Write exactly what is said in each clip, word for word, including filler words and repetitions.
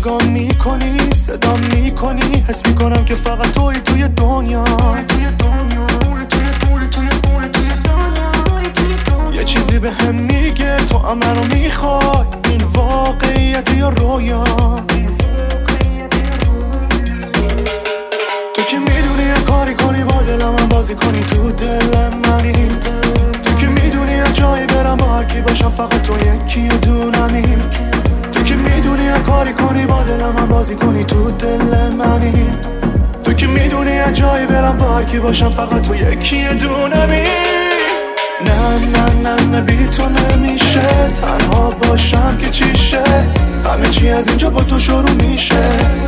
نگاه میکنی، صدا میکنی، حس میکنم که فقط توی توی دنیا. یه چیزی به هم میگه تو هم منو میخوای، این واقعیت یا رویا. تو که میدونی یه کاری کنی با دلم هم بازی کنی تو دل منی. تو که میدونی یه جایی برم با هر کی باشم فقط تو یکی و دونمی. تو که میدونی یه کاری کنی با دلم هم بازی کنی تو دل منی. تو که میدونی یه جایی برم با هر کی باشم فقط تو یکی و دونمی. نه نه نه نه بی تو نمیشه تنها باشم که چیشه، همه چی از اینجا با تو شروع میشه.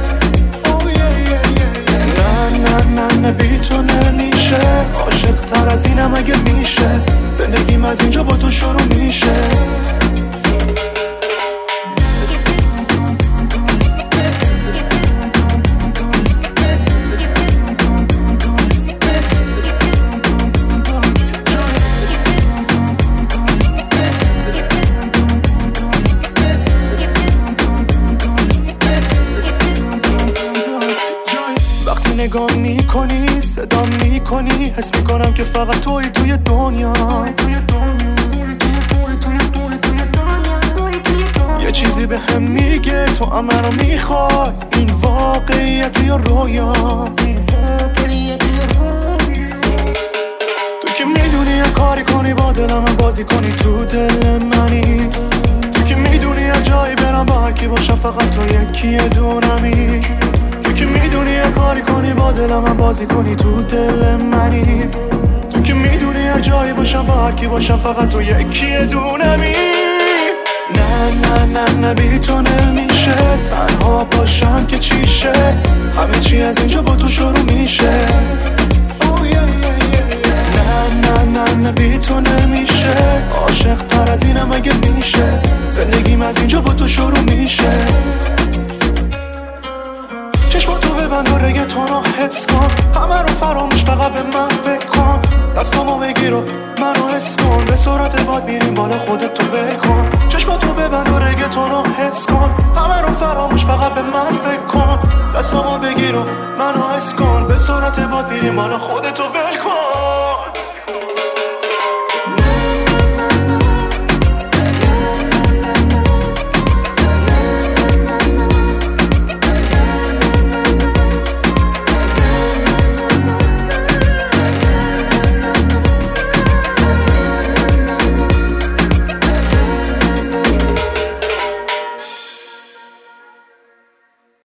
نه نه نه نه بی تو نمیشه، عاشق تر از اینم اگه میشه، زندگیم از اینجا با تو شروع میشه. نگاه میکنی، صدا میکنی، حس میکنم که فقط توی توی دنیا. یه چیزی به هم میگه تو هم منو میخوای، این واقعیت یا رویا. تو که میدونی یه کاری کنی با دلم هم بازی کنی تو دل منی. تو که میدونی یه جایی برم با هر کی باشم فقط تو یکی دونمی. تو که میدونی یه کاری کنی با دلم هم بازی کنی تو دل منی. تو که میدونی یه جایی باشم با هر کی باشم فقط تو یکی دونمی. نه نه نه نه بی تو نمیشه تنها باشم که چیشه، همه چی از اینجا با تو شروع میشه. نه نه نه نه بی تو نمیشه، عاشق تر از اینم اگه میشه، زندگیم از اینجا با تو شروع میشه. چشماتو ببند و رگتون رو حس کن، همه رو فراموش فقط به من فکر کن. دستامو بگیر و منو حس کن، به سرعت باد میریم بالا خودت تو ول کن. چشماتو ببند و رگتون رو حس کن، همه رو فراموش فقط به من فکر کن. دستامو بگیر و منو حس کن، به سرعت باد میریم بالا خودت تو ول کن.